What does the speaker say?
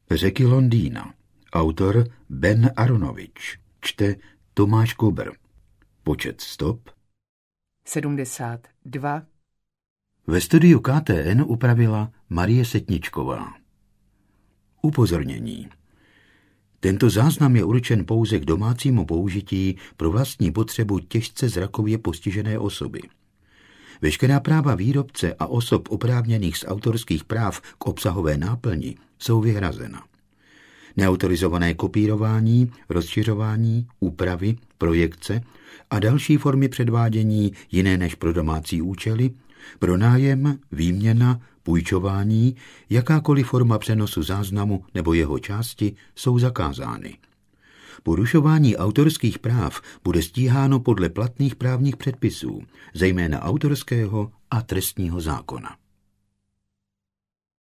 Řeky Londýna. Autor Ben Aronovič. Čte Tomáš Kobr. Počet stop 72. Ve studiu KTN upravila Marie Setničková. Upozornění. Tento záznam je určen pouze k domácímu použití pro vlastní potřebu těžce zrakově postižené osoby. Veškerá práva výrobce a osob oprávněných z autorských práv k obsahové náplni jsou vyhrazena. Neautorizované kopírování, rozšiřování, úpravy, projekce a další formy předvádění jiné než pro domácí účely, pronájem, výměna, půjčování, jakákoliv forma přenosu záznamu nebo jeho části jsou zakázány. Porušování autorských práv bude stíháno podle platných právních předpisů, zejména autorského a trestního zákona.